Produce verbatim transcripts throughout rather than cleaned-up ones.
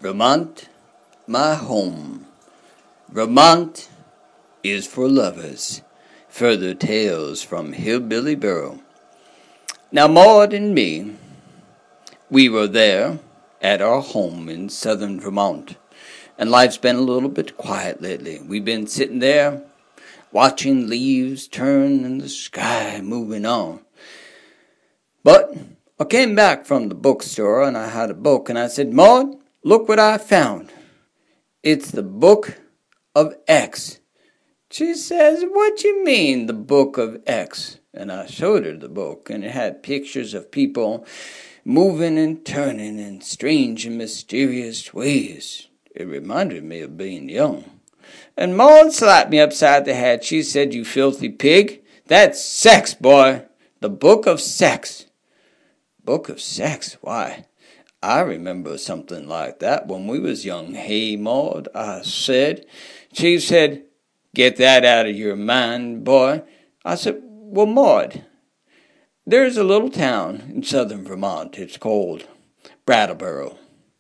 Vermont, my home. Vermont is for lovers. Further tales from Hillbilly Borough. Now, Maud and me, we were there at our home in southern Vermont, and life's been a little bit quiet lately. We've been sitting there watching leaves turn and the sky moving on. But I came back from the bookstore and I had a book, and I said, Maud, look what I found. It's the Book of X. She says, what you mean, the Book of X? And I showed her the book, and it had pictures of people moving and turning in strange and mysterious ways. It reminded me of being young. And Maud slapped me upside the head. She said, you filthy pig, that's sex, boy. The Book of Sex. Book of Sex? Why, I remember something like that when we was young. Hey, Maud, I said. She said, get that out of your mind, boy. I said, well, Maud, there's a little town in southern Vermont. It's called Brattleboro.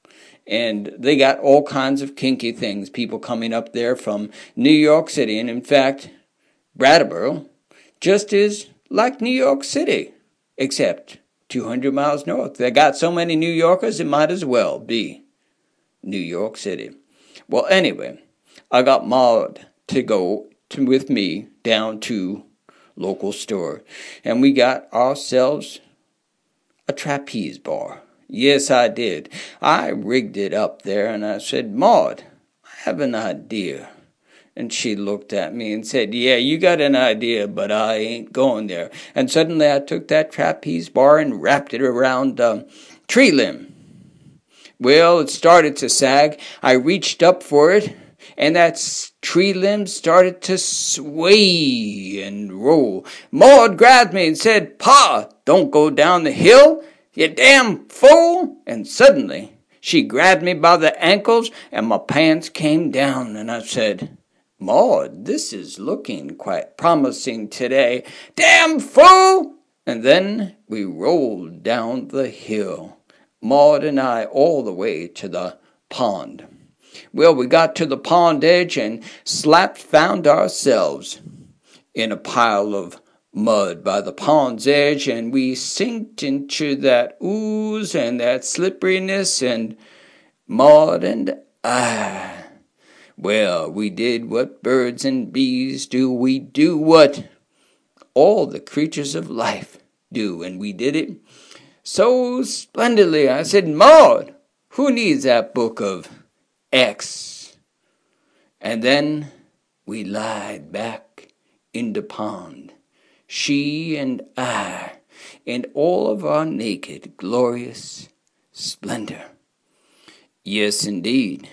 And they got all kinds of kinky things, people coming up there from New York City. And in fact, Brattleboro just is like New York City, except two hundred miles north. They got so many New Yorkers, it might as well be New York City. Well, anyway, I got Maud to go to, with me down to local store, and we got ourselves a trapeze bar. Yes, I did. I rigged it up there, and I said, Maud, I have an idea. And she looked at me and said, yeah, you got an idea, but I ain't going there. And suddenly I took that trapeze bar and wrapped it around a tree limb. Well, it started to sag. I reached up for it, and that tree limb started to sway and roll. Maud grabbed me and said, Pa, don't go down the hill, you damn fool. And suddenly she grabbed me by the ankles, and my pants came down, and I said, Maud, this is looking quite promising today. Damn fool! And then we rolled down the hill, Maud and I, all the way to the pond. Well, we got to the pond edge and slapped found ourselves in a pile of mud by the pond's edge, and we sinked into that ooze and that slipperiness, and Maud and I, well, we did what birds and bees do. We do what all the creatures of life do, and we did it so splendidly. I said, Maud, who needs that book of X? And then we lied back in the pond, she and I, in all of our naked, glorious splendor. Yes, indeed.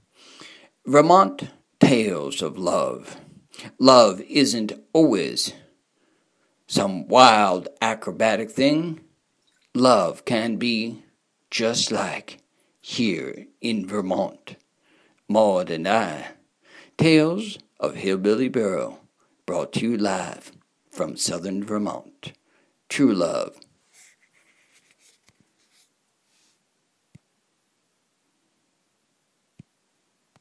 Vermont tales of love. Love isn't always some wild acrobatic thing. Love can be just like here in Vermont. Maud and I, Tales of Hillbilly Borough, brought to you live from southern Vermont. True love